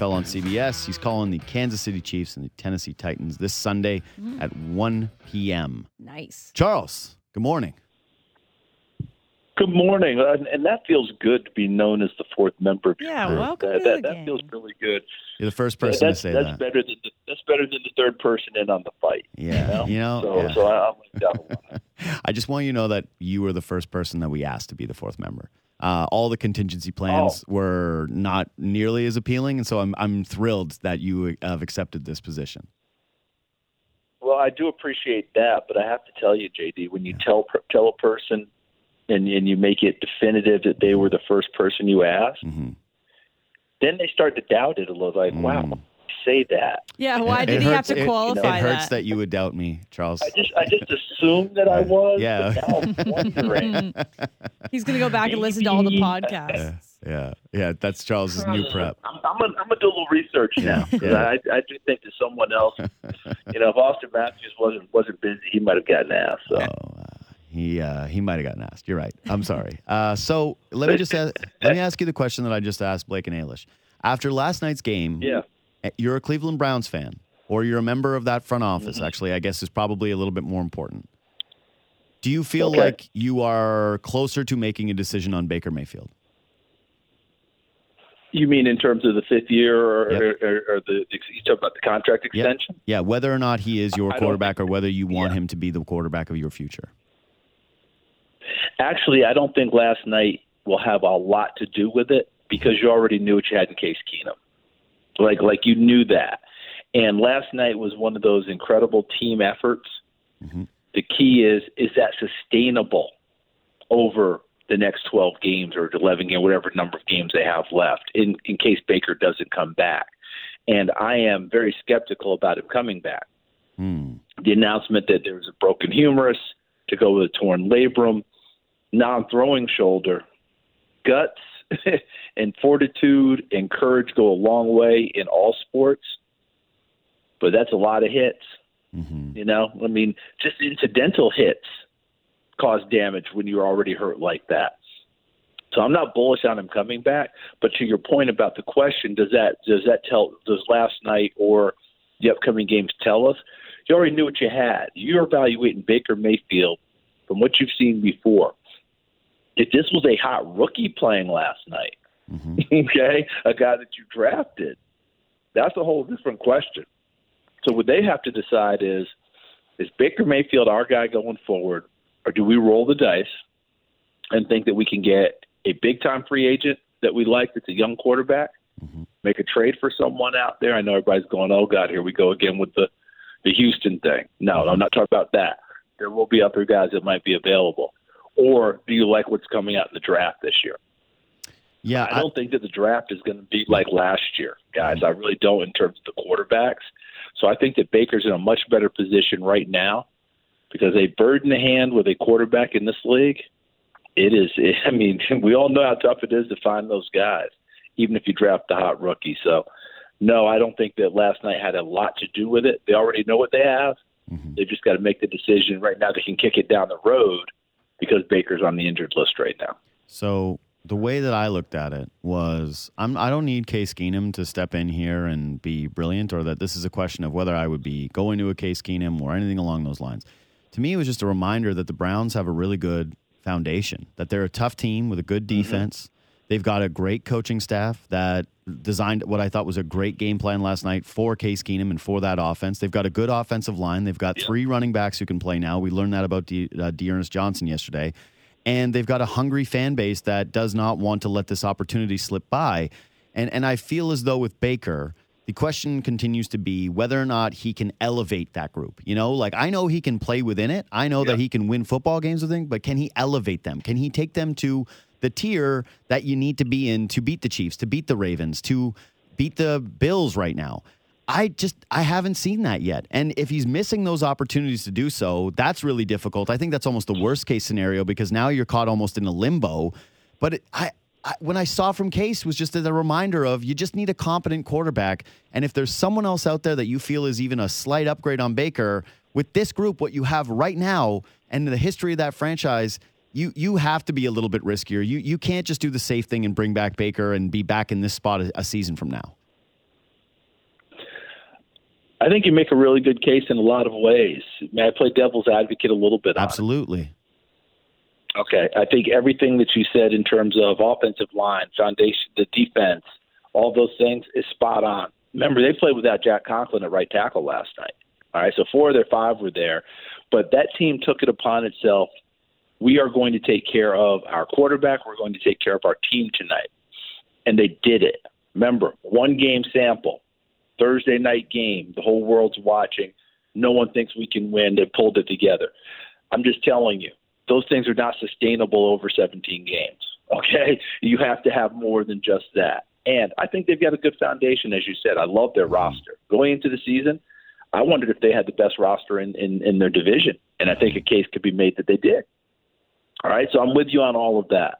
NFL on CBS. He's calling the Kansas City Chiefs and the Tennessee Titans this Sunday at 1 p.m. Nice. Charles, good morning. Good morning, and that feels good to be known as the fourth member. Yeah, welcome to the that game. feels really good. You're the first person to say that's that. Better than that's better than the third person in on the fight. Yeah, So I like that a lot. I just want you to know that you were the first person that we asked to be the fourth member. All the contingency plans were not nearly as appealing, and so I'm thrilled that you have accepted this position. Well, I do appreciate that, but I have to tell you, JD, when you tell a person and you make it definitive that they were the first person you asked, then they start to doubt it a little. Like, wow, say that. Yeah, why did he have to qualify It hurts that you would doubt me, Charles. I just assumed that I was. Yeah. But now I'm wondering. He's going to go back and listen to all the podcasts. Yeah. That's Charles's new prep. I'm gonna do a little research now. Yeah. I do think that someone else, if Austin Matthews wasn't busy, he might have gotten asked. So. He might have gotten asked. You're right. I'm sorry. So let me ask you the question that I just asked Blake and Ailish. After last night's game, you're a Cleveland Browns fan, or you're a member of that front office. Actually, I guess is probably a little bit more important. Do you feel like you are closer to making a decision on Baker Mayfield? You mean in terms of the fifth year, or you talk about the contract extension? Yeah, whether or not he is your quarterback, or whether you want him to be the quarterback of your future. Actually, I don't think last night will have a lot to do with it, because you already knew what you had in Case Keenum. Like you knew that. And last night was one of those incredible team efforts. The key is that sustainable over the next 12 games or 11 games, whatever number of games they have left, in case Baker doesn't come back. And I am very skeptical about him coming back. The announcement that there was a broken humerus to go with a torn labrum, non-throwing shoulder, guts and fortitude and courage go a long way in all sports, but that's a lot of hits. I mean, just incidental hits cause damage when you're already hurt like that. So I'm not bullish on him coming back. But to your point about the question, does last night or the upcoming games tell us? You already knew what you had. You're evaluating Baker Mayfield from what you've seen before. If this was a hot rookie playing last night, a guy that you drafted, that's a whole different question. So what they have to decide is Baker Mayfield our guy going forward, or do we roll the dice and think that we can get a big-time free agent that we like that's a young quarterback, make a trade for someone out there? I know everybody's going, oh, God, here we go again with the Houston thing. No, I'm not talking about that. There will be other guys that might be available. Or do you like what's coming out in the draft this year? Yeah, I don't think that the draft is going to be like last year, guys. I really don't in terms of the quarterbacks. So I think that Baker's in a much better position right now, because a bird in the hand with a quarterback in this league, we all know how tough it is to find those guys, even if you draft the hot rookie. So, no, I don't think that last night had a lot to do with it. They already know what they have. They've just got to make the decision right now. They can kick it down the road because Baker's on the injured list right now. So the way that I looked at it was I don't need Case Keenum to step in here and be brilliant, or that this is a question of whether I would be going to a Case Keenum or anything along those lines. To me, it was just a reminder that the Browns have a really good foundation, that they're a tough team with a good defense. They've got a great coaching staff that designed what I thought was a great game plan last night for Case Keenum and for that offense. They've got a good offensive line. They've got 3 running backs who can play now. We learned that about D'Ernest Johnson yesterday. And they've got a hungry fan base that does not want to let this opportunity slip by. And I feel as though with Baker, the question continues to be whether or not he can elevate that group. I know he can play within it. I know that he can win football games with them, but can he elevate them? Can he take them to the tier that you need to be in to beat the Chiefs, to beat the Ravens, to beat the Bills right now? I haven't seen that yet. And if he's missing those opportunities to do so, that's really difficult. I think that's almost the worst case scenario, because now you're caught almost in a limbo. But when I saw from Case was just as a reminder of you just need a competent quarterback. And if there's someone else out there that you feel is even a slight upgrade on Baker, with this group, what you have right now and the history of that franchise, you have to be a little bit riskier. You can't just do the safe thing and bring back Baker and be back in this spot a season from now. I think you make a really good case in a lot of ways. May I play devil's advocate a little bit on it? Absolutely. Okay. I think everything that you said in terms of offensive line, foundation, the defense, all those things is spot on. Remember, they played without Jack Conklin at right tackle last night. All right, so 4 of their 5 were there. But that team took it upon itself. We are going to take care of our quarterback. We're going to take care of our team tonight. And they did it. Remember, 1-game sample, Thursday night game. The whole world's watching. No one thinks we can win. They pulled it together. I'm just telling you, those things are not sustainable over 17 games, okay? You have to have more than just that. And I think they've got a good foundation, as you said. I love their roster. Going into the season, I wondered if they had the best roster in their division, and I think a case could be made that they did. All right, so I'm with you on all of that.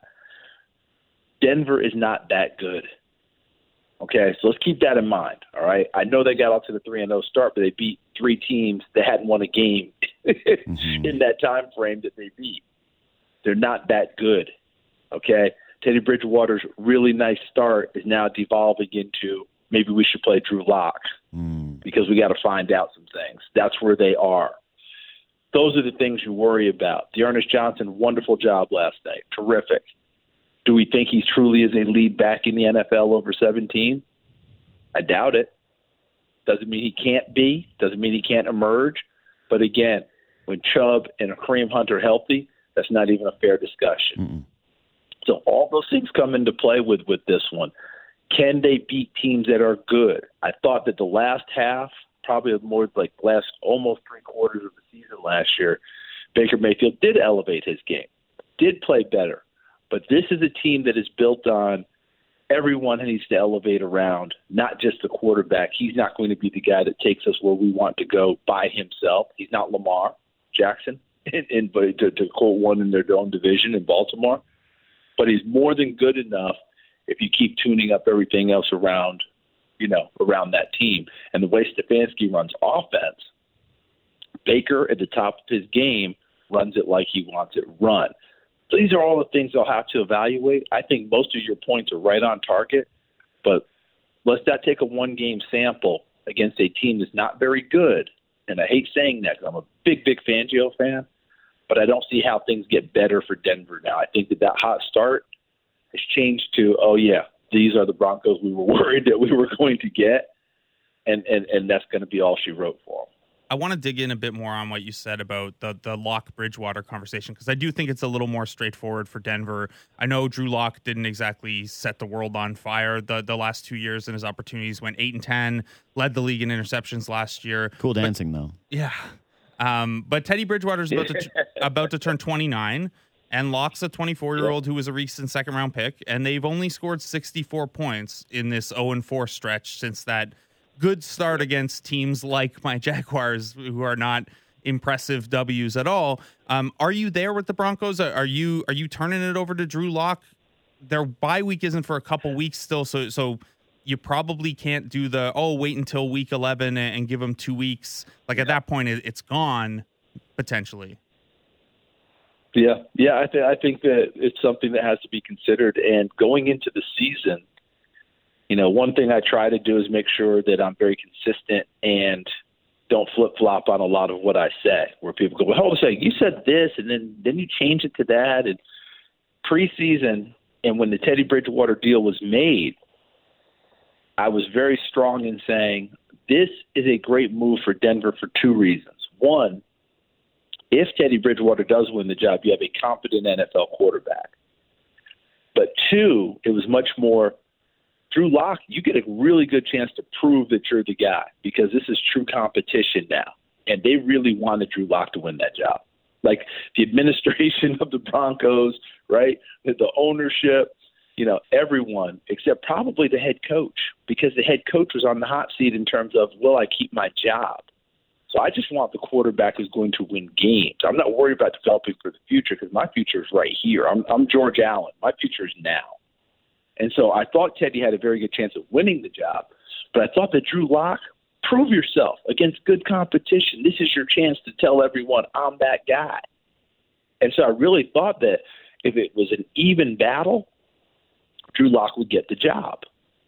Denver is not that good. Okay, so let's keep that in mind, all right? I know they got off to the 3-0 start, but they beat 3 teams that hadn't won a game in that time frame that they beat. They're not that good, okay? Teddy Bridgewater's really nice start is now devolving into maybe we should play Drew Lock because we got to find out some things. That's where they are. Those are the things you worry about. Dearness Johnson, wonderful job last night. Terrific. Do we think he truly is a lead back in the NFL over 17? I doubt it. Doesn't mean he can't be. Doesn't mean he can't emerge. But again, when Chubb and Kareem Hunt are healthy, that's not even a fair discussion. So all those things come into play with this one. Can they beat teams that are good? I thought that the last half, probably more like last almost 3 quarters of the season last year, Baker Mayfield did elevate his game, did play better. But this is a team that is built on everyone needs to elevate around, not just the quarterback. He's not going to be the guy that takes us where we want to go by himself. He's not Lamar Jackson, but to quote one in their own division in Baltimore. But he's more than good enough if you keep tuning up everything else around, around that team. And the way Stefanski runs offense, Baker at the top of his game runs it like he wants it run. So these are all the things they'll have to evaluate. I think most of your points are right on target, but let's not take a 1-game sample against a team that's not very good. And I hate saying that because I'm a big Fangio fan, but I don't see how things get better for Denver now. I think that hot start has changed to, oh, yeah, these are the Broncos we were worried that we were going to get, and that's going to be all she wrote for them. I want to dig in a bit more on what you said about the Lock Bridgewater conversation, because I do think it's a little more straightforward for Denver. I know Drew Lock didn't exactly set the world on fire the last 2 years, and his opportunities went 8-10, led the league in interceptions last year. Cool dancing, though. Yeah. But Teddy Bridgewater's about to turn 29, and Lock's a 24-year-old who was a recent second-round pick, and they've only scored 64 points in this 0-4 stretch since that good start against teams like my Jaguars, who are not impressive W's at all. Are you there with the Broncos? Are you turning it over to Drew Lock? Their bye week isn't for a couple weeks still, so you probably can't do wait until week 11 and give them 2 weeks. Like at that point, it's gone potentially. Yeah. I think that it's something that has to be considered. And going into the season, one thing I try to do is make sure that I'm very consistent and don't flip-flop on a lot of what I say, where people go, well, hold on a second, you said this, and then you change it to that. And preseason, and when the Teddy Bridgewater deal was made, I was very strong in saying this is a great move for Denver for 2 reasons. One, if Teddy Bridgewater does win the job, you have a competent NFL quarterback. But 2, it was much more, Drew Lock, you get a really good chance to prove that you're the guy because this is true competition now. And they really wanted Drew Lock to win that job. Like the administration of the Broncos, right? The ownership, everyone except probably the head coach, because the head coach was on the hot seat in terms of, will I keep my job? So I just want the quarterback who's going to win games. I'm not worried about developing for the future because my future is right here. I'm George Allen. My future is now. And so I thought Teddy had a very good chance of winning the job, but I thought that Drew Lock, prove yourself against good competition. This is your chance to tell everyone I'm that guy. And so I really thought that if it was an even battle, Drew Lock would get the job.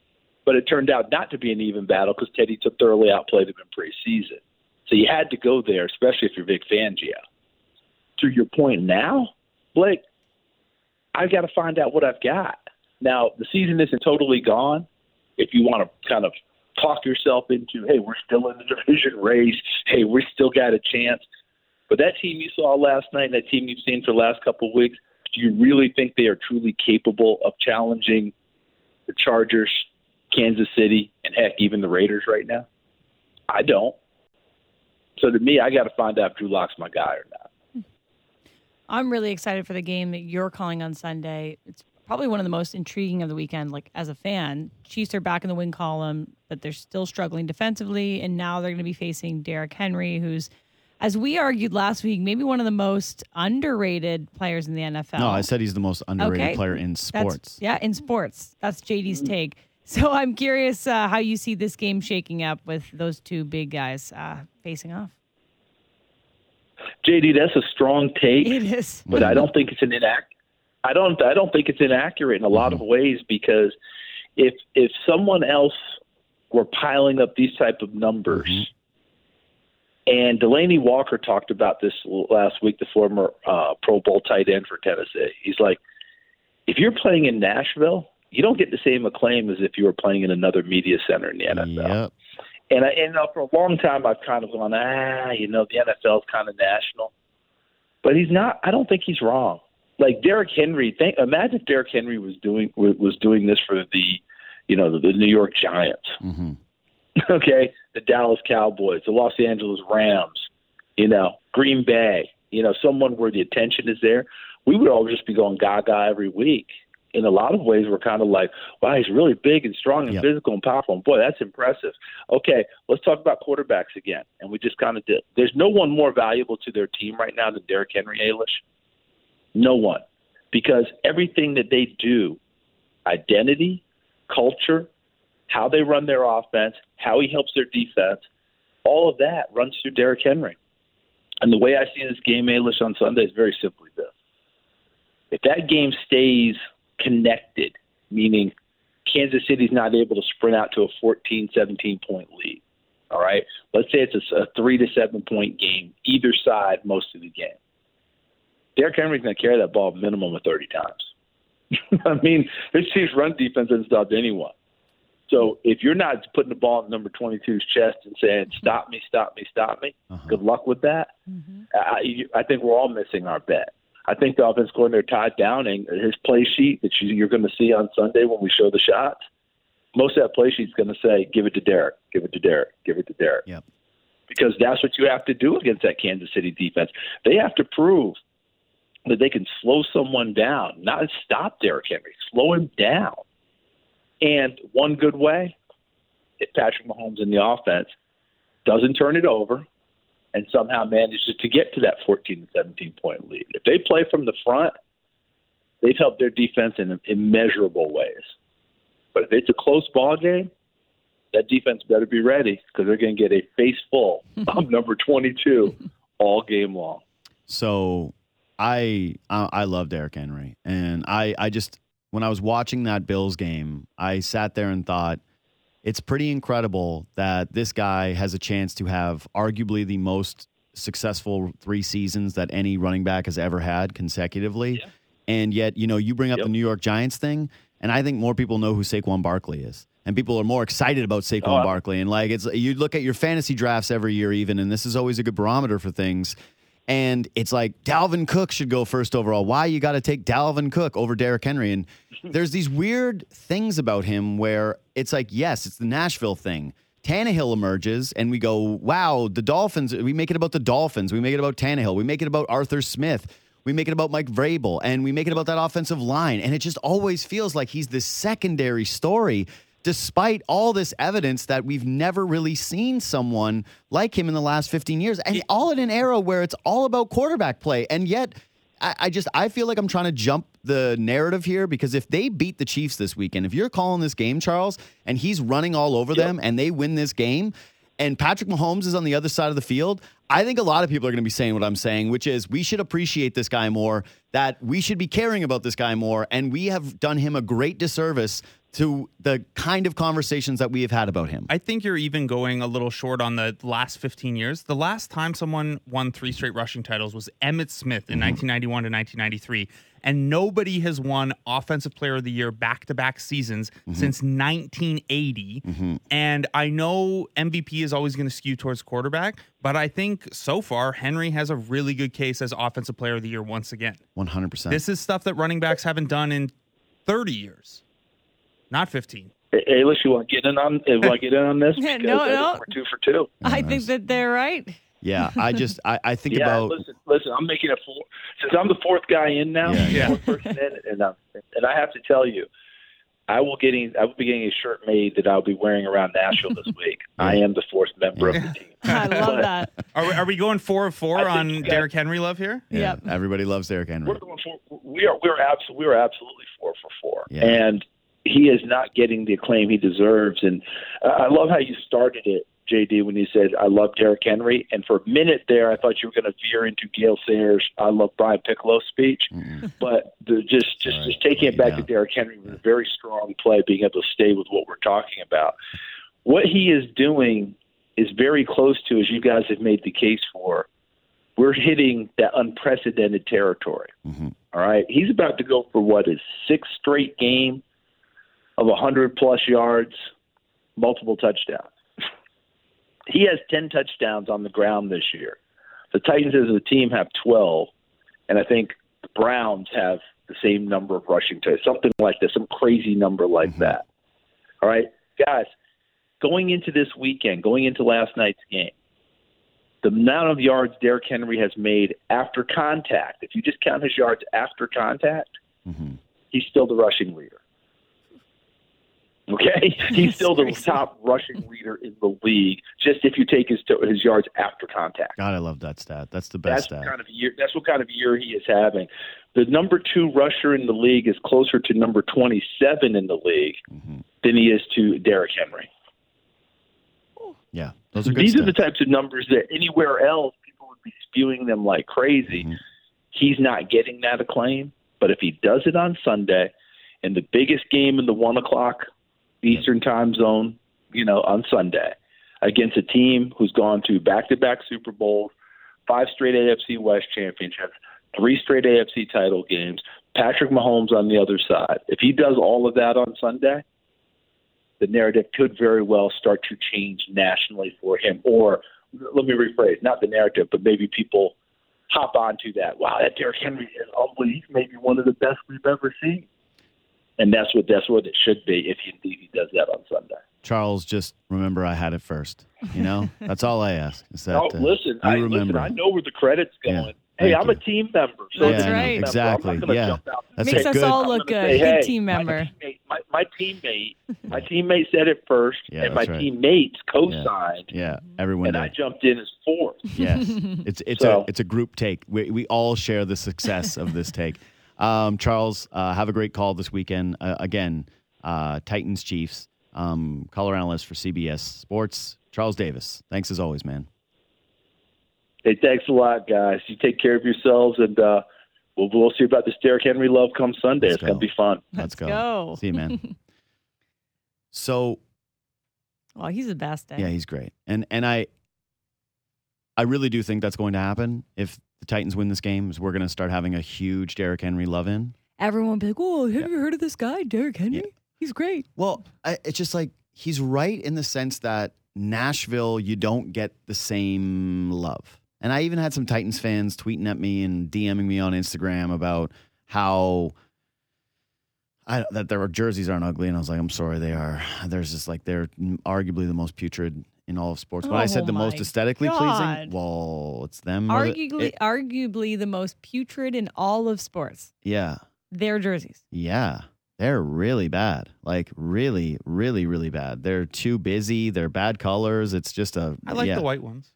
But it turned out not to be an even battle because Teddy thoroughly outplayed him in preseason. So you had to go there, especially if you're Vic Fangio. To your point now, Blake, I've got to find out what I've got. Now, the season isn't totally gone. If you want to kind of talk yourself into, hey, we're still in the division race. Hey, we still got a chance. But that team you saw last night and that team you've seen for the last couple of weeks, do you really think they are truly capable of challenging the Chargers, Kansas City, and heck, even the Raiders right now? I don't. So to me, I got to find out if Drew Lock's my guy or not. I'm really excited for the game that you're calling on Sunday. It's probably one of the most intriguing of the weekend, like as a fan. Chiefs are back in the win column, but they're still struggling defensively, and now they're going to be facing Derrick Henry, who's, as we argued last week, maybe one of the most underrated players in the NFL. No, I said he's the most underrated player in sports. In sports. That's JD's take. So I'm curious how you see this game shaking up with those two big guys facing off. JD, that's a strong take. It is, but I don't think it's I don't think it's inaccurate in a lot of ways, because if someone else were piling up these type of numbers, and Delaney Walker talked about this last week, the former Pro Bowl tight end for Tennessee. He's like, if you're playing in Nashville, you don't get the same acclaim as if you were playing in another media center in the NFL. Yep. And for a long time, I've kind of gone, the NFL is kind of national. But he's not. I don't think he's wrong. Like Derrick Henry, imagine if Derrick Henry was doing this for the New York Giants, okay, the Dallas Cowboys, the Los Angeles Rams, Green Bay, someone where the attention is there. We would all just be going gaga every week. In a lot of ways, we're kind of like, wow, he's really big and strong and physical and powerful. And boy, that's impressive. Okay, let's talk about quarterbacks again. And we just kind of did. There's no one more valuable to their team right now than Derrick Henry, Ailish. No one. Because everything that they do, identity, culture, how they run their offense, how he helps their defense, all of that runs through Derrick Henry. And the way I see this game, Ailish, on Sunday is very simply this. If that game stays connected, meaning Kansas City's not able to sprint out to a 14, 17-point lead, all right? Let's say it's a 3 to 7 point game, either side most of the game. Derrick Henry's going to carry that ball a minimum of 30 times. I mean, this team's run defense hasn't stopped anyone. So if you're not putting the ball in number 22's chest and saying, stop me, stop me, stop me, good luck with that. I think we're all missing our bet. I think the offense coordinator, Todd Downing, his play sheet that you're going to see on Sunday when we show the shots, most of that play sheet is going to say, give it to Derrick, give it to Derrick, give it to Derrick. Yep. Because that's what you have to do against that Kansas City defense. They have to prove that they can slow someone down, not stop Derrick Henry, slow him down. And one good way, if Patrick Mahomes in the offense doesn't turn it over and somehow manages to get to that 14 to 17-point lead. If they play from the front, they've helped their defense in immeasurable ways. But if it's a close ball game, that defense better be ready, because they're going to get a face full of number 22 all game long. So I love Derrick Henry, and I just, when I was watching that Bills game, I sat there and thought, it's pretty incredible that this guy has a chance to have arguably the most successful 3 seasons that any running back has ever had consecutively. Yeah. And yet, you bring up the New York Giants thing, and I think more people know who Saquon Barkley is. And people are more excited about Saquon Barkley. And you look at your fantasy drafts every year even, and this is always a good barometer for things. And it's like Dalvin Cook should go first overall. Why you got to take Dalvin Cook over Derrick Henry? And there's these weird things about him where it's like, yes, it's the Nashville thing. Tannehill emerges, and we go, wow, the Dolphins. We make it about the Dolphins. We make it about Tannehill. We make it about Arthur Smith. We make it about Mike Vrabel. And we make it about that offensive line. And it just always feels like he's this secondary story, despite all this evidence that we've never really seen someone like him in the last 15 years. And all in an era where it's all about quarterback play. And yet, I feel like I'm trying to jump the narrative here, because if they beat the Chiefs this weekend, if you're calling this game, Charles, and he's running all over them and they win this game, and Patrick Mahomes is on the other side of the field, I think a lot of people are going to be saying what I'm saying, which is we should appreciate this guy more, that we should be caring about this guy more, and we have done him a great disservice to the kind of conversations that we have had about him. I think you're even going a little short on the last 15 years. The last time someone won 3 straight rushing titles was Emmitt Smith in 1991 to 1993. And nobody has won Offensive Player of the Year back-to-back seasons since 1980. And I know MVP is always going to skew towards quarterback, but I think so far Henry has a really good case as Offensive Player of the Year once again. 100%. This is stuff that running backs haven't done in 30 years. Not 15. Hey, Alish, you want to get in on this? No, Because no. we're 2 for 2. I think that they're right. Yeah, I think Yeah, about... listen. I'm making it four. Since I'm the 4th guy in now, Yeah. fourth person in, and I have to tell you, I will be getting a shirt made that I'll be wearing around Nashville this week. I am the 4th member of the team. I love that. Are we going 4 of 4 I think on you guys- Derrick Henry love here? Yeah, Yep. everybody loves Derrick Henry. We're going for, we are absolutely 4 for 4, Yeah. and he is not getting the acclaim he deserves. And I love how you started it, JD, when you said I love Derrick Henry, and for a minute there, I thought you were going to veer into Gale Sayers' "I love Brian Piccolo" speech. But just taking it back to Derrick Henry was a very strong play, being able to stay with what we're talking about. What he is doing is very close to, as you guys have made the case for, we're hitting that unprecedented territory. All right, he's about to go for what is 6th straight game of 100-plus yards, multiple touchdowns. He has 10 touchdowns on the ground this year. The Titans as a team have 12, and I think the Browns have the same number of rushing touchdowns, something like that, some crazy number like that. All right, guys, going into this weekend, going into last night's game, the amount of yards Derrick Henry has made after contact, if you just count his yards after contact, he's still the rushing leader. Okay, he's still the top rushing leader in the league. Just if you take his yards after contact. God, I love that stat. That's the best That's stat. That's what kind of year he is having. The number 2 rusher in the league is closer to number 27 in the league than he is to Derrick Henry. Yeah, those are good These are stats. the types of numbers that anywhere else people would be spewing them like crazy. He's not getting that acclaim, but if he does it on Sunday, in the biggest game in the 1 o'clock Eastern time zone, on Sunday, against a team who's gone to back-to-back Super Bowls, 5 straight AFC West championships, 3 straight AFC title games, Patrick Mahomes on the other side. If he does all of that on Sunday, the narrative could very well start to change nationally for him. Or, let me rephrase, not the narrative, but maybe people hop onto that. Wow, that Derrick Henry is unbelievable. He's maybe one of the best we've ever seen. And that's what it should be if indeed he does that on Sunday. Charles, just remember I had it first. That's all I ask. Is that, listen, you remember. I know where the credit's going. Yeah, hey, thank I'm you. a team member. So That's I'm a right. team member. Exactly. I'm not gonna Yeah. jump out. That's Makes a us good, all I'm look gonna good. say, Good hey, team member. My teammate said it first, Yeah, and my that's right. teammates co-signed, Yeah, everyone and did. I jumped in as 4th. Yes, it's a group take. We all share the success of this take. Charles, have a great call this weekend. Again, Titans Chiefs, color analyst for CBS Sports, Charles Davis. Thanks as always, man. Hey, thanks a lot, guys. You take care of yourselves, and we'll see about this Derrick Henry love come Sunday. Let's It's going to go. be fun. Let's go. See you, man. So, Oh, he's the best. yeah, he's great, and I really do think that's going to happen if the Titans win this game. Is we're going to start having a huge Derrick Henry love in. Everyone will be like, "Oh, have you heard of this guy, Derrick Henry? Yeah. He's great." Well, it's just like he's right in the sense that Nashville, you don't get the same love. And I even had some Titans fans tweeting at me and DMing me on Instagram about how that their jerseys aren't ugly. And I was like, I'm sorry, they are. There's just like, they're arguably the most putrid in all of sports. But I said the most my aesthetically God. pleasing. Well, it's them. or Arguably the most putrid in all of sports. Yeah. Their jerseys. Yeah. They're really bad. Like really, really, really bad. They're too busy. They're bad colors. It's just I like the white ones.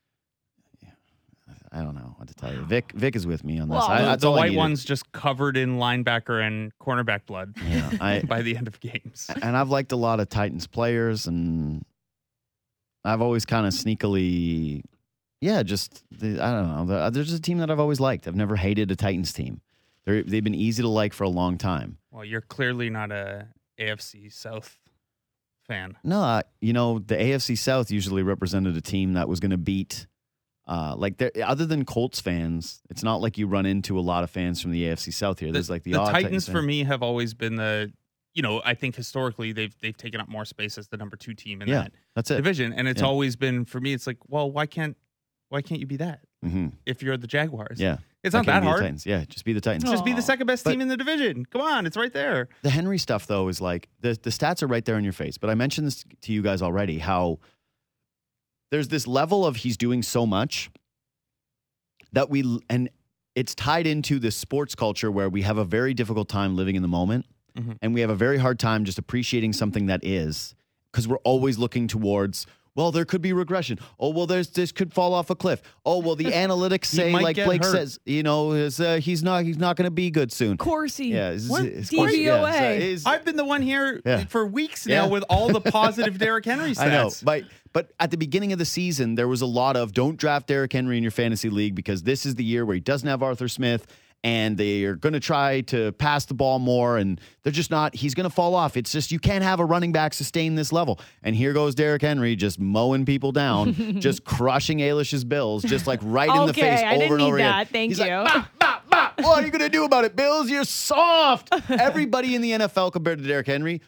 I don't know what to tell you. Vic is with me on this. Well, That's The all I white needed. ones just covered in linebacker and cornerback blood Yeah, by the end of games. and I've liked a lot of Titans players, and I've always kind of sneakily Yeah, I don't know. There's a team that I've always liked. I've never hated a Titans team. They've been easy to like for a long time. Well, you're clearly not a AFC South fan. No, the AFC South usually represented a team that was going to beat. Other than Colts fans, it's not like you run into a lot of fans from the AFC South here. There's the odd Titans for me have always been the. I think historically they've taken up more space as the number 2 team in that division, and it's always been for me. It's like, well, why can't you be that if you're the Jaguars? Yeah, it's not that hard. Titans. Yeah, just be the Titans. Just be the second best team in the division. Come on, it's right there. The Henry stuff though is like the stats are right there in your face. But I mentioned this to you guys already. How there's this level of he's doing so much that and it's tied into this sports culture where we have a very difficult time living in the moment. And we have a very hard time just appreciating something that is, because we're always looking towards, well, there could be regression. Oh, well, this could fall off a cliff. Oh, well, the analytics say, like Blake says, he's not going to be good soon. Corsi. Yeah. DVOA. I've been the one here for weeks now with all the positive Derrick Henry stats. I know, but at the beginning of the season, there was a lot of don't draft Derrick Henry in your fantasy league because this is the year where he doesn't have Arthur Smith. And they are going to try to pass the ball more, and they're just not. He's going to fall off. It's just you can't have a running back sustain this level. And here goes Derrick Henry just mowing people down, just crushing Ailish's Bills, just like right in the face over and over again. Thank He's you. Like, bah. What are you going to do about it, Bills? You're soft. Everybody in the NFL compared to Derrick Henry,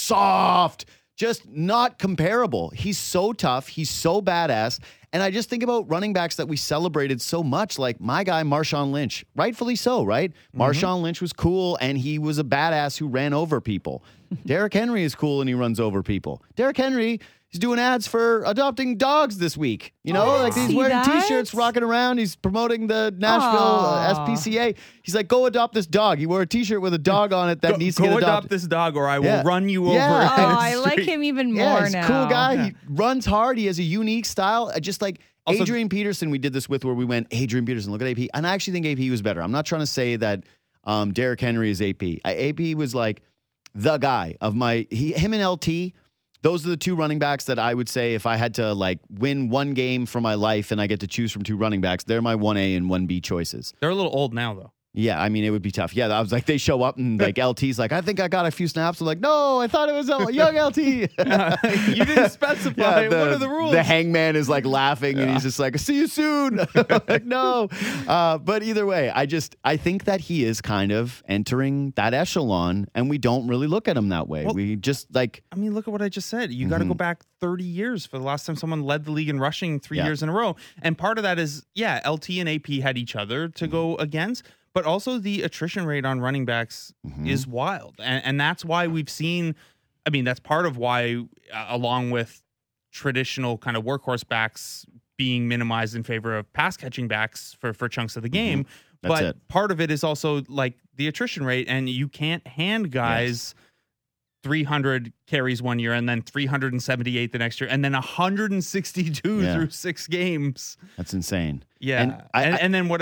soft. Just not comparable. He's so tough. He's so badass. And I just think about running backs that we celebrated so much, like my guy, Marshawn Lynch. Rightfully so, right? Marshawn Lynch was cool, and he was a badass who ran over people. Derrick Henry is cool, and he runs over people. Derrick Henry is doing ads for adopting dogs this week. He's wearing T-shirts, rocking around. He's promoting the Nashville SPCA. He's like, go adopt this dog. He wore a T-shirt with a dog on it that needs to get adopted. Go adopt this dog, or I will run you over. I like him even more now. He's a cool guy. He runs hard. He has a unique style. Just like also, Adrian Peterson, we did this with where we went, Adrian Peterson, look at AP. And I actually think AP was better. I'm not trying to say that Derrick Henry is AP. AP was like the guy of him and LT. Those are the 2 running backs that I would say if I had to win one game for my life and I get to choose from 2 running backs, they're my 1A and 1B choices. They're a little old now, though. Yeah, I mean, it would be tough. Yeah, I was like, they show up and LT's like, I think I got a few snaps. I'm like, no, I thought it was a young LT. You didn't specify. What are the rules? The hangman is laughing and he's just like, see you soon. Like, no. But either way, I think that he is kind of entering that echelon and we don't really look at him that way. Well, we just look at what I just said. You got to go back 30 years for the last time someone led the league in rushing 3 years in a row. And part of that is, LT and AP had each other to go against. But also the attrition rate on running backs is wild. And that's why we've seen, that's part of why, along with traditional kind of workhorse backs being minimized in favor of pass catching backs for chunks of the game. Part of it is also the attrition rate. And you can't hand guys 300 carries one year and then 378 the next year and then 162 through 6 games. That's insane. Yeah. And then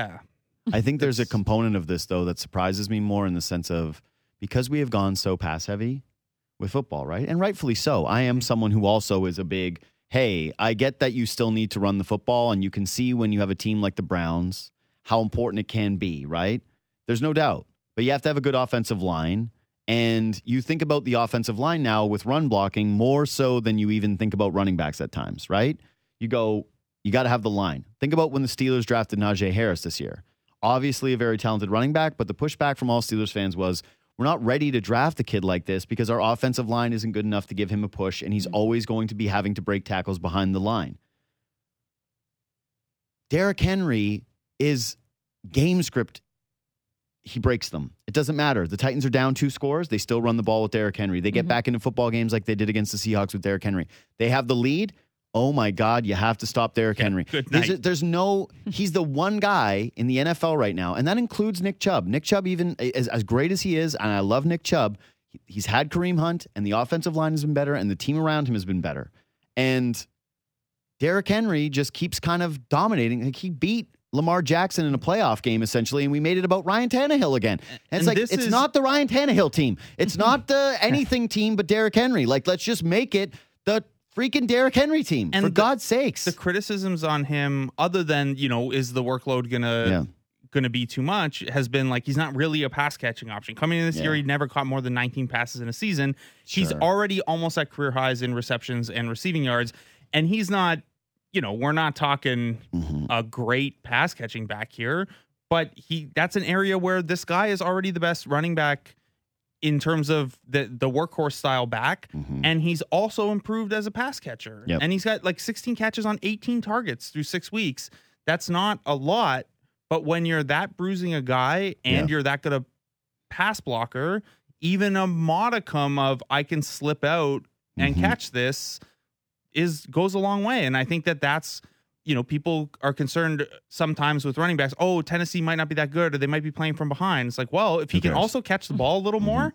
I think there's a component of this, though, that surprises me more in the sense of because we have gone so pass heavy with football, right? And rightfully so. I am someone who also is a big, hey, I get that you still need to run the football, and you can see when you have a team like the Browns how important it can be, right? There's no doubt. But you have to have a good offensive line. And you think about the offensive line now with run blocking more so than you even think about running backs at times, right? You got to have the line. Think about when the Steelers drafted Najee Harris this year. Obviously a very talented running back, but the pushback from all Steelers fans was, we're not ready to draft a kid like this because our offensive line isn't good enough to give him a push, and he's always going to be having to break tackles behind the line. Derrick Henry is game script. He breaks them. It doesn't matter. The Titans are down 2 scores. They still run the ball with Derrick Henry. They get back into football games like they did against the Seahawks with Derrick Henry. They have the lead. Oh my God, you have to stop Derrick Henry. Good night. He's the one guy in the NFL right now, and that includes Nick Chubb. Nick Chubb, even as great as he is, and I love Nick Chubb, he's had Kareem Hunt, and the offensive line has been better, and the team around him has been better. And Derrick Henry just keeps kind of dominating. Like, he beat Lamar Jackson in a playoff game, essentially, and we made it about Ryan Tannehill again. And it's not the Ryan Tannehill team. It's not the anything team but Derrick Henry. Let's just make it the freaking Derrick Henry team, And for God's sakes. The criticisms on him, other than, is the workload gonna be too much, has been like he's not really a pass catching option. Coming in this year, he never caught more than 19 passes in a season. He's already almost at career highs in receptions and receiving yards, and he's not, we're not talking a great pass catching back here, but that's an area where this guy is already the best running back in terms of the workhorse style back, and he's also improved as a pass catcher. Yep. And he's got like 16 catches on 18 targets through 6 weeks. That's not a lot, but when you're that bruising a guy and you're that good a pass blocker, even a modicum of I can slip out and catch this goes a long way. And I think that's, people are concerned sometimes with running backs. Oh, Tennessee might not be that good, or they might be playing from behind. It's like, well, if he can also catch the ball a little more,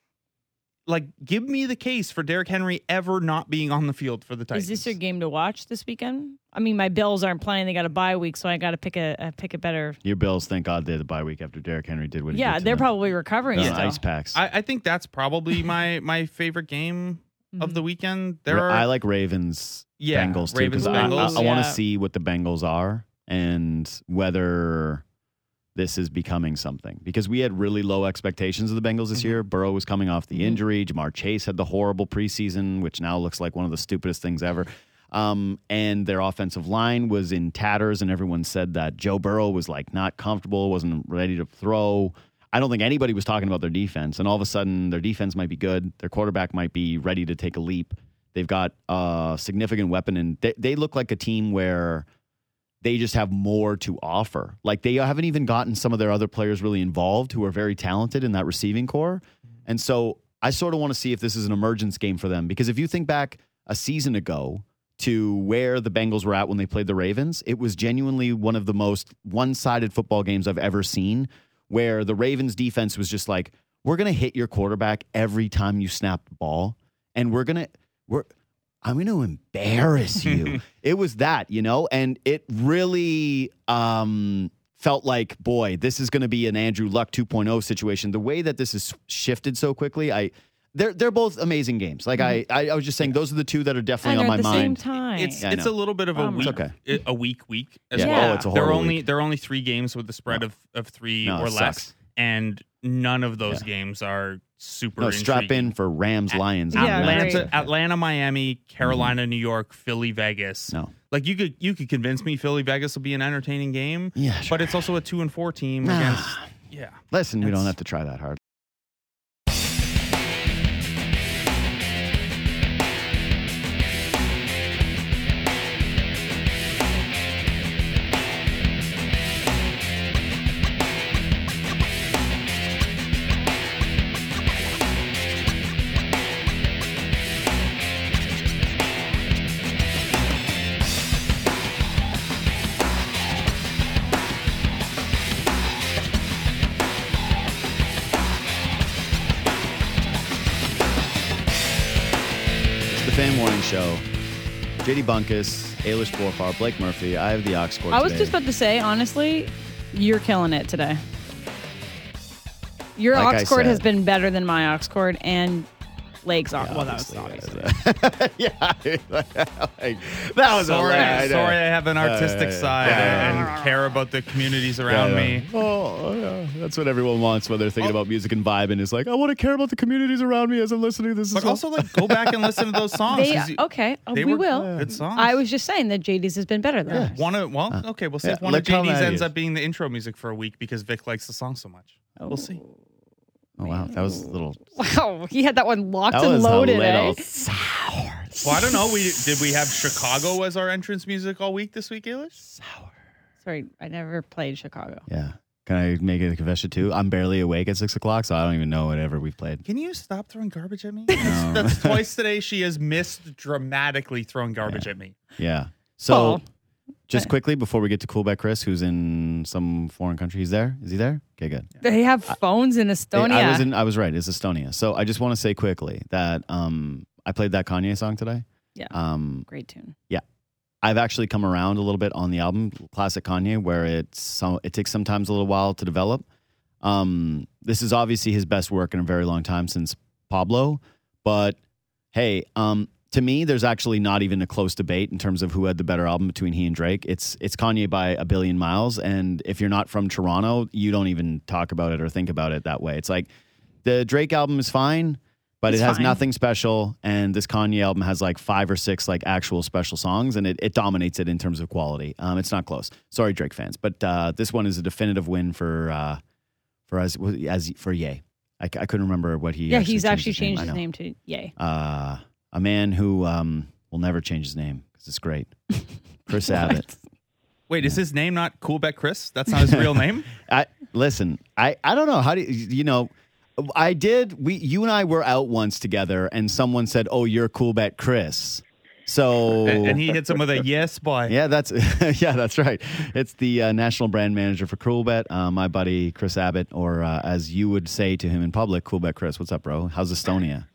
like, give me the case for Derrick Henry ever not being on the field for the Titans. Is this your game to watch this weekend? I mean, my Bills aren't playing; they got a bye week, so I got to pick a better. Your Bills, thank God, they had the bye week after Derrick Henry did what he did. Yeah, to they're them. probably recovering. Those still. ice packs. I think that's probably my favorite game of the weekend. I like Ravens Bengals too, Ravens because Bengals. I want to see what the Bengals are and whether this is becoming something, because we had really low expectations of the Bengals this year. Burrow was coming off the injury. Jamar Chase had the horrible preseason, which now looks like one of the stupidest things ever. And their offensive line was in tatters, and everyone said that Joe Burrow was like not comfortable, wasn't ready to throw. I don't think anybody was talking about their defense, and all of a sudden their defense might be good. Their quarterback might be ready to take a leap. They've got a significant weapon, and they look like a team where they just have more to offer. Like, they haven't even gotten some of their other players really involved who are very talented in that receiving core. And so I sort of want to see if this is an emergence game for them, because if you think back a season ago to where the Bengals were at when they played the Ravens, it was genuinely one of the most one-sided football games I've ever seen, where the Ravens defense was just like, we're going to hit your quarterback every time you snap the ball, and I'm going to embarrass you. It was that, and it really felt like, boy, this is going to be an Andrew Luck 2.0 situation. The way that this has shifted so quickly, they're both amazing games. Like, I was just saying, those are the two that are definitely on my mind. Same time. It's a little bit of a week as well. Oh, it's a horrible week. There are only 3 games with the spread of 3 or less, sucks. and none of those games are super. No, strap in for Rams, Lions. Atlanta, Miami, Carolina, New York, Philly, Vegas. No. Like, you could convince me Philly, Vegas will be an entertaining game. Yeah, sure. But it's also a 2-4 team against. Yeah. Listen, we don't have to try that hard. Fan Morning Show. JD Bunkus, Ailish Borfar, Blake Murphy. I have the Ox Court I was today. just about to say, honestly, you're killing it today. Your Like Ox Court said. has been better than my Ox Court, and Blake's Ox. Yeah, Well, that was obviously, obviously. yeah, that was Sorry, hilarious. I have an artistic side yeah. and care about the communities around me. Oh, yeah. That's what everyone wants when they're thinking about music and vibing. Is like, I want to care about the communities around me as I'm listening to this. But also, like, go back and listen to those songs. We were will. Good songs. I was just saying that JD's has been better than ours. We'll see if one let of JD's Tom ends Addy. up being the intro music for a week because Vic likes the song so much. We'll see. Oh, wow. That was a little. Wow, he had that one locked That and was loaded, a little eh? sour. Well, I don't know. Did we have Chicago as our entrance music all week this week, Ailish? Sour. Sorry, I never played Chicago. Yeah. Can I make it a confession too? I'm barely awake at 6 o'clock, so I don't even know whatever we've played. Can you stop throwing garbage at me? That's twice today she has missed dramatically throwing garbage at me. Yeah. So, Paul. just quickly before we get to Coolback Chris, who's in some foreign country, he's there? Is he there? Okay, good. They have phones in Estonia. I was right. It's Estonia. So I just want to say quickly that I played that Kanye song today. Yeah. Great tune. Yeah. I've actually come around a little bit on the album, Classic Kanye, where it takes sometimes a little while to develop. This is obviously his best work in a very long time since Pablo. But hey, to to me, there's actually not even a close debate in terms of who had the better album between he and Drake. It's Kanye by a billion miles. And if you're not from Toronto, you don't even talk about it or think about it that way. It's like the Drake album is fine, but it has nothing special. And this Kanye album has like 5 or 6 like actual special songs, and it dominates it in terms of quality. It's not close. Sorry, Drake fans, but this one is a definitive win for Ye. I couldn't remember what he. Yeah, he's actually changed his name to Ye. A man who will never change his name because it's great. Chris Abbott. Wait, is his name not Cool Bet Chris? That's not his real name? I don't know. How do you know? You and I were out once together, and someone said, "Oh, you're Cool Bet Chris." So and he hits him with a yes, boy. Yeah, that's right. It's the national brand manager for Coolbet, my buddy Chris Abbott, or as you would say to him in public, Coolbet Chris. What's up, bro? How's Estonia?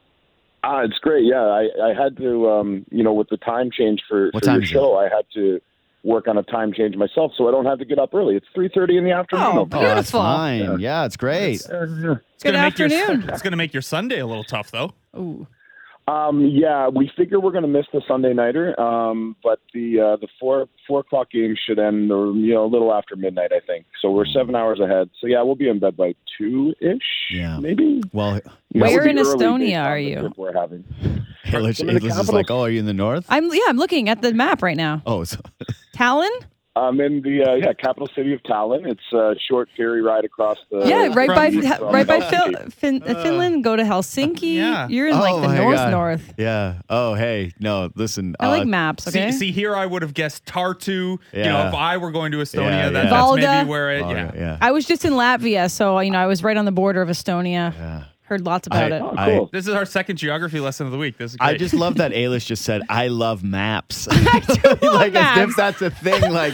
It's great. Yeah, I had to, with the time change for your show, I had to work on a time change myself, so I don't have to get up early. It's 3:30 in the afternoon. Oh, beautiful. That's fine. Yeah, it's great. Good afternoon. It's going to make your Sunday a little tough, though. Ooh. Yeah, we figure we're going to miss the Sunday nighter, but the 4 o'clock game should end, a little after midnight, I think. So we're 7 hours ahead. So yeah, we'll be in bed by 2-ish. Yeah, maybe. Well, where in Estonia are you? We're having. It's like, are you in the north? I'm looking at the map right now. Oh, so Tallinn? I'm in the capital city of Tallinn. It's a short ferry ride across the right by Finland. Go to Helsinki. Yeah. You're in the north. Yeah. Oh, hey, no, listen. I like maps. Okay. See, here I would have guessed Tartu. Yeah. If I were going to Estonia, that's Valga. maybe where it. Yeah. I was just in Latvia, so I was right on the border of Estonia. Yeah. Heard lots about it. Oh, cool. This is our second geography lesson of the week. This is great. I just love that Ailish just said, "I love maps." I do love maps. As if that's a thing. Like,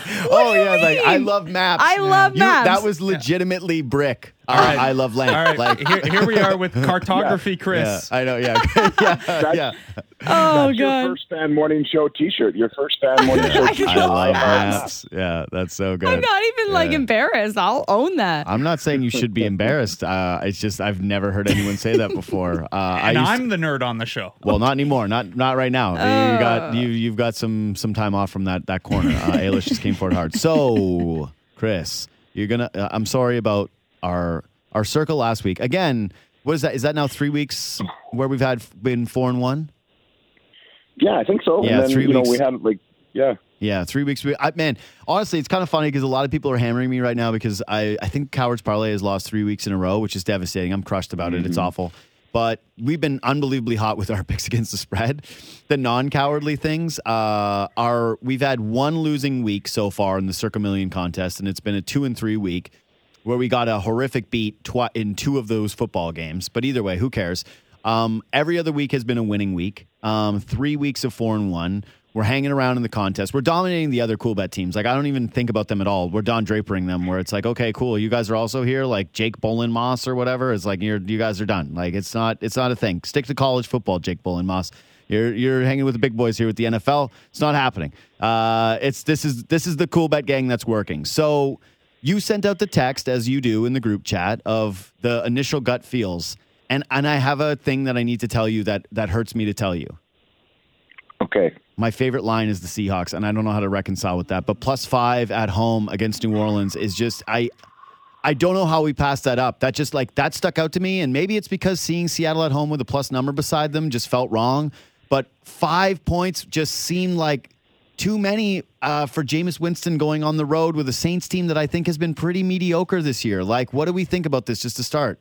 I love maps. I love maps. That was legitimately brick. All right. I love land. All right, Like, here we are with cartography, Chris. Yeah, I know. Yeah, yeah. Oh, That's your God. first fan morning show T-shirt. Your first fan morning show T-shirt. I love maps. Yeah, that's so good. I'm not even embarrassed. I'll own that. I'm not saying you should be embarrassed. It's just I've never heard anyone say that before. And I'm the nerd on the show. Well, not anymore. Not right now. You've got some time off from that corner. Ailish just came forward hard. So, Chris, you're gonna. I'm sorry about our circle last week. Again, what is that? Is that now 3 weeks where we've been 4-1? Yeah, I think so. Yeah, and then, 3 weeks. we haven't Yeah, 3 weeks. Man, honestly, it's kind of funny because a lot of people are hammering me right now because I think Cowards Parlay has lost 3 weeks in a row, which is devastating. I'm crushed about it. It's awful. But we've been unbelievably hot with our picks against the spread. The non-cowardly things we've had one losing week so far in the Circa Million contest, and it's been a 2-3 week where we got a horrific beat in 2 of those football games. But either way, who cares? Every other week has been a winning week. 3 weeks of 4-1. We're hanging around in the contest. We're dominating the other Cool Bet teams. Like, I don't even think about them at all. We're Don Drapering them where it's like, okay, cool. You guys are also here, like Jake Bolin-Moss or whatever. It's like you guys are done. Like, it's not a thing. Stick to college football, Jake Bolin-Moss. You're hanging with the big boys here with the NFL. It's not happening. This is the Cool Bet gang that's working. So you sent out the text, as you do in the group chat, of the initial gut feels. And I have a thing that I need to tell you that hurts me to tell you. Okay. My favorite line is the Seahawks, and I don't know how to reconcile with that. But +5 at home against New Orleans is just I don't know how we passed that up. That just that stuck out to me, and maybe it's because seeing Seattle at home with a plus number beside them just felt wrong. But 5 points just seemed like too many for Jameis Winston going on the road with a Saints team that I think has been pretty mediocre this year. Like, what do we think about this just to start?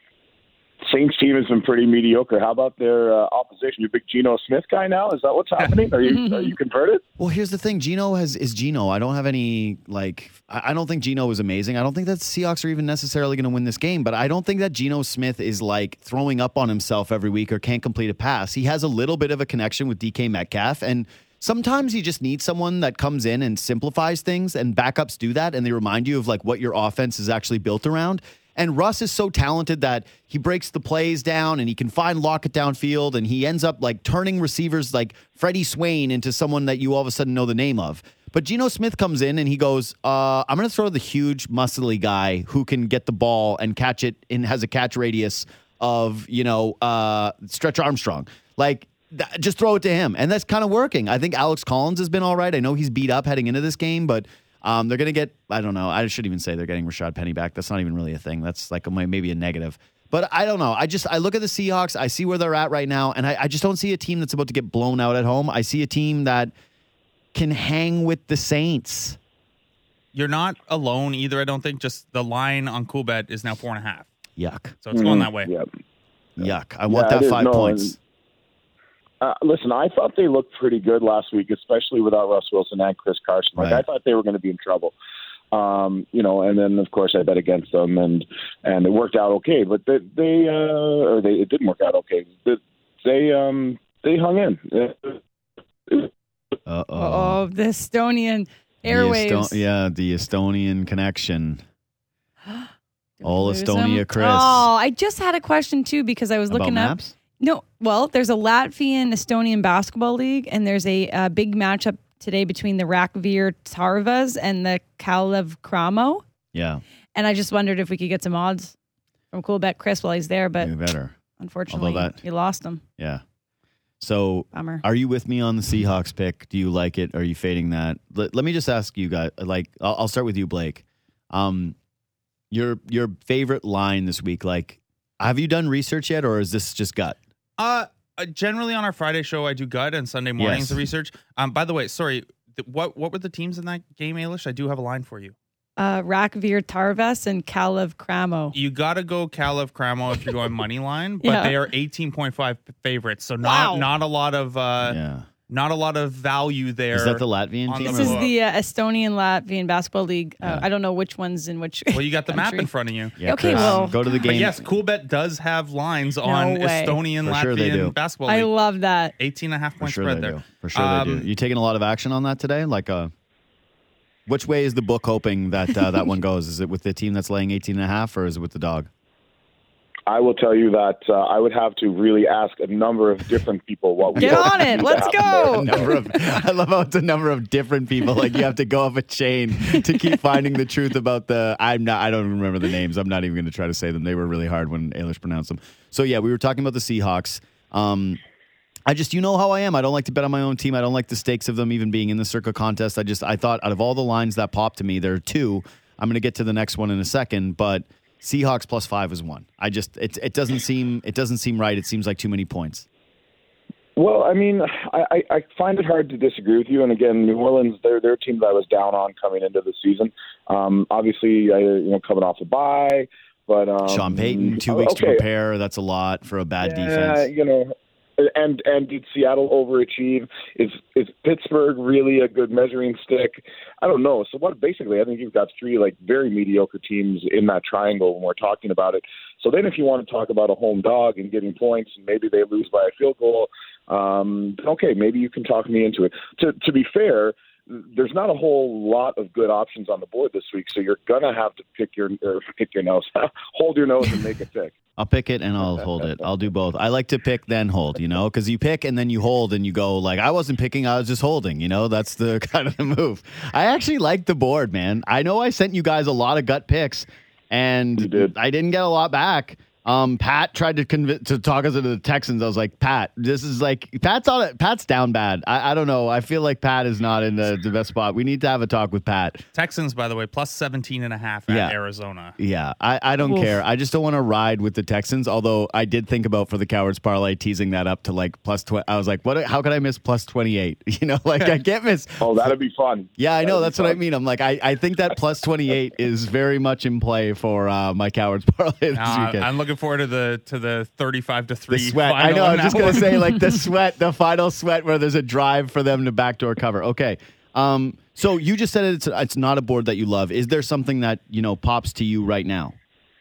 Saints team has been pretty mediocre. How about their opposition? You big Geno Smith guy now? Is that what's happening? Are you converted? Well, here's the thing. Geno is Geno. I don't have any, I don't think Geno is amazing. I don't think that the Seahawks are even necessarily going to win this game, but I don't think that Geno Smith is throwing up on himself every week or can't complete a pass. He has a little bit of a connection with DK Metcalf, and sometimes you just need someone that comes in and simplifies things, and backups do that, and they remind you of what your offense is actually built around. And Russ is so talented that he breaks the plays down and he can find Lockett downfield, and he ends up turning receivers like Freddie Swain into someone that you all of a sudden know the name of. But Geno Smith comes in and he goes, I'm going to throw the huge, muscly guy who can get the ball and catch it and has a catch radius of, Stretch Armstrong. just throw it to him. And that's kind of working. I think Alex Collins has been all right. I know he's beat up heading into this game, but they're going to get, I don't know. I shouldn't even say they're getting Rashad Penny back. That's not even really a thing. That's like maybe a negative. But I don't know. I look at the Seahawks. I see where they're at right now, and I just don't see a team that's about to get blown out at home. I see a team that can hang with the Saints. You're not alone either, I don't think. Just the line on Coolbet is now 4.5. Yuck. So it's going that way. Yep. Yuck. I want that 5 points. Listen, I thought they looked pretty good last week, especially without Russ Wilson and Chris Carson. Like, Right. I thought they were going to be in trouble. And then of course I bet against them, and it worked out okay. But it didn't work out okay. They hung in. Oh, the Estonian airwaves. The Estonian connection. All Lose Estonia, them? Chris. Oh, I just had a question too because I was About looking up. maps? No, well, there's a Latvian Estonian basketball league, and there's a big matchup today between the Rakvere Tarvas and the Kalev Kramo. Yeah, And I just wondered if we could get some odds from Coolbet Chris while he's there, but you better. unfortunately, Although you lost him. Yeah. So, Bummer. are you with me on the Seahawks pick? Do you like it? Are you fading that? Let me just ask you guys. Like, I'll start with you, Blake. Your favorite line this week. Like, have you done research yet, or is this just gut? Generally on our Friday show, I do gut, and Sunday mornings the research. By the way, sorry, what were the teams in that game, Ailish? I do have a line for you. Rakvere Tarvas and Kalev Kramo. You got to go Kalev Kramo if you're going money line, but Yeah. they are 18.5 favorites, so Wow. not a lot of not a lot of value there. Is that the Latvian on team? This the is book. the Estonian Latvian basketball league. Yeah. I don't know which one's in which. Well, you got the map country. in front of you. Yeah, Okay, Chris, well- go to the game. But yes, Coolbet does have lines on way. Estonian For sure they do. Latvian basketball I league. love that. 18.5 For point sure spread they there. do. For sure they do. You taking a lot of action on that today? Like, which way is the book hoping that that one goes? Is it with the team that's laying 18.5, or is it with the dog? I will tell you that I would have to really ask a number of different people what we Get hope on it. to Let's happen go. there. I love how it's a number of different people. Like, you have to go up a chain to keep finding the truth about I don't remember the names. I'm not even going to try to say them. They were really hard when Ailish pronounced them. So yeah, we were talking about the Seahawks. You know how I am. I don't like to bet on my own team. I don't like the stakes of them even being in the Circa contest. I thought out of all the lines that popped to me, there are two. I'm going to get to the next one in a second, but Seahawks +5 is one. It doesn't seem right. It seems like too many points. Well, I mean, I find it hard to disagree with you. And again, New Orleans, they're a team that I was down on coming into the season. Obviously, coming off a bye, but Sean Payton, 2 weeks to prepare. That's a lot for a bad defense. And did Seattle overachieve? Is Pittsburgh really a good measuring stick? I don't know. So basically, I think you've got three very mediocre teams in that triangle when we're talking about it. So then if you want to talk about a home dog and getting points, and maybe they lose by a field goal, okay, maybe you can talk me into it. To be fair, there's not a whole lot of good options on the board this week, so you're gonna have to pick your nose, hold your nose, and make a pick. I'll pick it and I'll hold it. I'll do both. I like to pick then hold, because you pick and then you hold and you go I wasn't picking, I was just holding. That's the kind of the move. I actually like the board, man. I know I sent you guys a lot of gut picks, and I didn't get a lot back. Pat tried to talk us into the Texans. I was like, Pat, this is Pat's on it. Pat's down bad. I don't know. I feel like Pat is not in the best spot. We need to have a talk with Pat. Texans, by the way, +17.5 at Arizona. Yeah, I don't care. I just don't want to ride with the Texans. Although I did think about for the Cowards parlay teasing that up to +20. I was like, what? How could I miss +28? I can't miss. Oh, that'd be fun. Yeah, I know. That's what I mean. I'm like, I think that +28 is very much in play for my Cowards parlay this weekend. I'm looking forward to the 35-3 the sweat. final I know. I was just going to say the sweat, the final sweat where there's a drive for them to backdoor cover. Okay. So you just said it's not a board that you love. Is there something that, pops to you right now?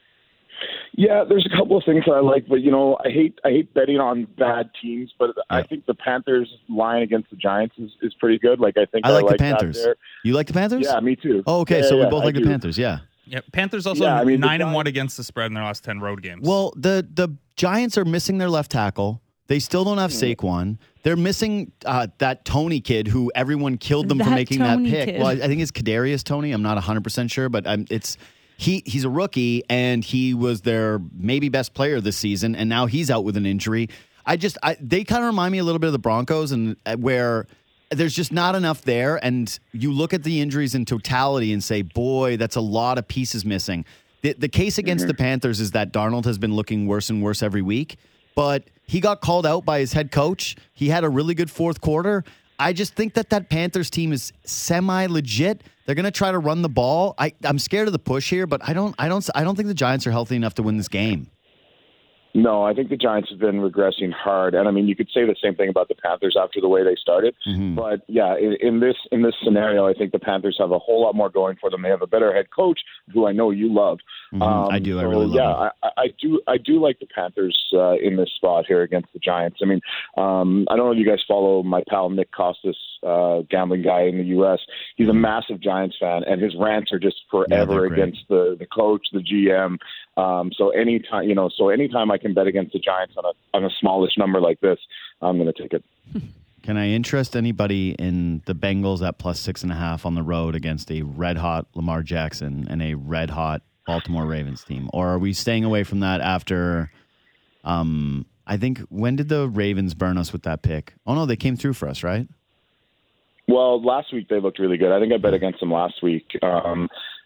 Yeah, there's a couple of things that I like, but I hate betting on bad teams, but I think the Panthers line against the Giants is pretty good. I like the that Panthers. there. You like the Panthers? Yeah, me too. Oh, okay. Yeah, So we yeah, both like I the do. Panthers. Yeah. Yeah, Panthers also 9-1 against the spread in their last 10 road games. Well, the Giants are missing their left tackle. They still don't have Saquon. They're missing that Tony kid who everyone killed them for That making Tony that pick. kid. Well, I think it's Kadarius Toney. I'm not 100% sure, but he's a rookie, and he was their maybe best player this season, and now he's out with an injury. they kind of remind me a little bit of the Broncos, and where there's just not enough there. And you look at the injuries in totality and say, boy, that's a lot of pieces missing. The case against the Panthers is that Darnold has been looking worse and worse every week, but he got called out by his head coach. He had a really good fourth quarter. I just think that Panthers team is semi-legit. They're going to try to run the ball. I'm scared of the push here, but I don't think the Giants are healthy enough to win this game. No, I think the Giants have been regressing hard, and I mean, you could say the same thing about the Panthers after the way they started. But yeah, in this scenario, I think the Panthers have a whole lot more going for them. They have a better head coach, who I know you love. I do. I really love him. I do like the Panthers in this spot here against the Giants. I mean, I don't know if you guys follow my pal Nick Costas, gambling guy in the U.S. He's a massive Giants fan, and his rants are just forever against the coach, the GM. So anytime I can bet against the Giants on a smallish number like this, I'm going to take it. Can I interest anybody in the Bengals at plus 6.5 on the road against a red-hot Lamar Jackson and a red-hot Baltimore Ravens team? Or are we staying away from that after, I think, when did the Ravens burn us with that pick? Oh, no, they came through for us, right? Well, last week they looked really good. I think I bet against them last week. The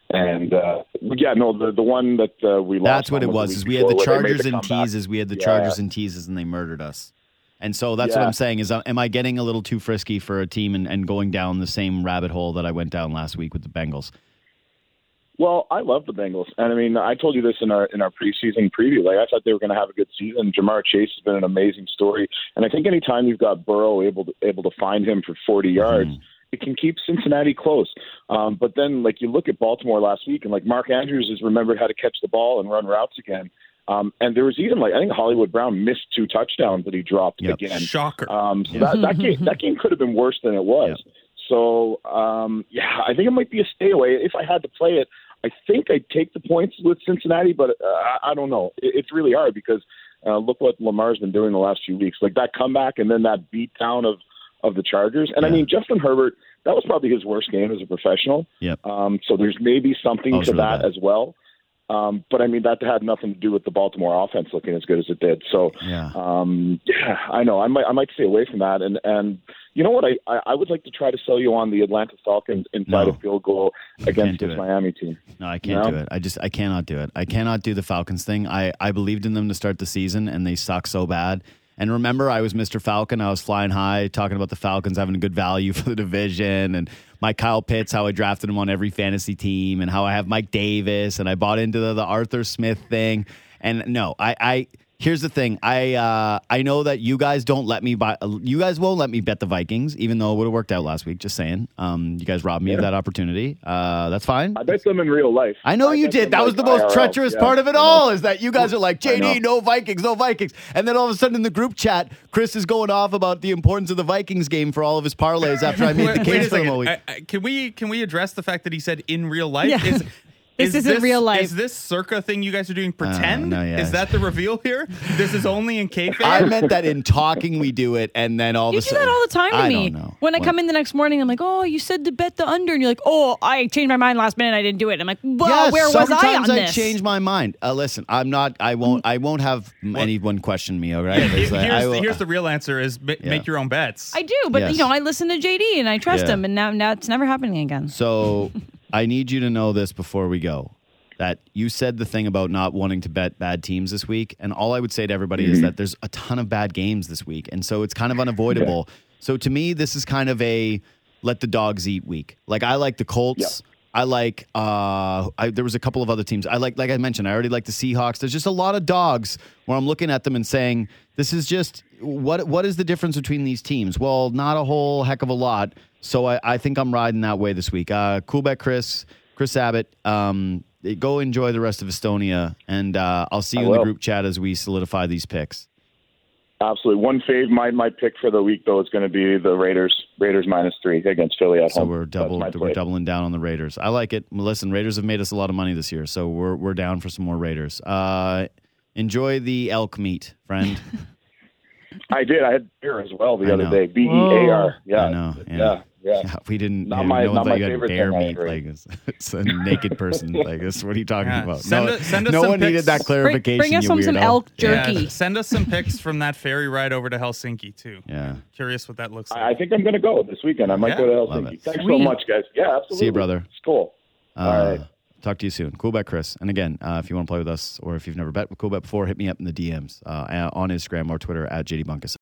one that we lost. That's what it was. Is we had the Chargers and teases. We had the Chargers and teases, and they murdered us. And so that's what I'm saying is, am I getting a little too frisky for a team and going down the same rabbit hole that I went down last week with the Bengals? Well, I love the Bengals, and I mean, I told you this in our preseason preview. Like, I thought they were going to have a good season. Jamar Chase has been an amazing story, and I think anytime you've got Burrow able to find him for 40 yards, it can keep Cincinnati close. But then, like, you look at Baltimore last week, and like Mark Andrews has remembered how to catch the ball and run routes again. And there was even I think Hollywood Brown missed 2 touchdowns that he dropped again. Shocker. That game could have been worse than it was. Yep. So, I think it might be a stay away. If I had to play it, I think I'd take the points with Cincinnati, but I don't know. It's really hard because look what Lamar's been doing the last few weeks. Like that comeback and then that beat down of the Chargers. And I mean, Justin Herbert, that was probably his worst game as a professional. Yep. So there's maybe something to that as well. But I mean, that had nothing to do with the Baltimore offense looking as good as it did. So, I know I might stay away from that. And you know what? I would like to try to sell you on the Atlanta Falcons inside a field goal against this Miami team. No, I can't do it. I cannot do it. I cannot do the Falcons thing. I believed in them to start the season, and they suck so bad. And remember, I was Mr. Falcon. I was flying high, talking about the Falcons having a good value for the division, and my Kyle Pitts, how I drafted him on every fantasy team, and how I have Mike Davis, and I bought into the Arthur Smith thing. And no, here's the thing. I know that you guys don't let me buy. You guys won't let me bet the Vikings, even though it would have worked out last week. Just saying. You guys robbed me of that opportunity. That's fine. I bet them in real life. I know you did. That was the most treacherous part of it all. Is that you guys are like, JD, no Vikings, no Vikings, and then all of a sudden in the group chat, Chris is going off about the importance of the Vikings game for all of his parlays after I made the case for him all week. Can we address the fact that he said in real life? Yeah. This isn't real life. Is this circa thing you guys are doing pretend? No, yeah. Is that the reveal here? This is only in kayfabe? I meant that in talking we do it, and then all of a sudden. You do that all the time to me. Don't know. When I come in the next morning, I'm like, oh, you said to bet the under. And you're like, oh, I changed my mind last minute. I didn't do it. I'm like, well, where was I on this? Sometimes I change my mind. Listen, I'm not, I won't have anyone question me, all right? Here's the real answer is make your own bets. I do, but I listen to JD and I trust him, and now it's never happening again. So I need you to know this before we go. That you said the thing about not wanting to bet bad teams this week. And all I would say to everybody is that there's a ton of bad games this week. And so it's kind of unavoidable. So to me, this is kind of a let the dogs eat week. Like I like the Colts. I like, there was a couple of other teams. I like I mentioned, I already like the Seahawks. There's just a lot of dogs where I'm looking at them and saying, this is just, what is the difference between these teams? Well, not a whole heck of a lot. So I think I'm riding that way this week. Cool bet, Chris Abbott. Go enjoy the rest of Estonia, and I'll see you in the group chat as we solidify these picks. Absolutely. One fave, my pick for the week, though, is going to be the Raiders -3 against Philly at home. So we're doubling down on the Raiders. I like it. Listen, Raiders have made us a lot of money this year, so we're down for some more Raiders. Enjoy the elk meat, friend. I did. I had beer as well the other day. BEAR. Yeah. I know. Yeah. Yeah. Yeah, we didn't. Not no my- one not thought my you had favorite bear thing, I meat. agree. Like it's a naked person. Like this. What are you talking Yeah. about? Send no, us some no one pics. needed that clarification. Bring us you some weirdo. elk Yeah, jerky. send us some pics from that ferry ride over to Helsinki too. Yeah. Curious what that looks like. I think I'm going to go this weekend. I might Yeah. go to Love Helsinki. it. Thanks so Sweet. much, guys. Yeah, absolutely. See you, brother. It's cool. All right. Talk to you soon. Coolbet Chris. And again, if you want to play with us or if you've never bet with Coolbet before, hit me up in the DMs on Instagram or Twitter at JD Bunkus.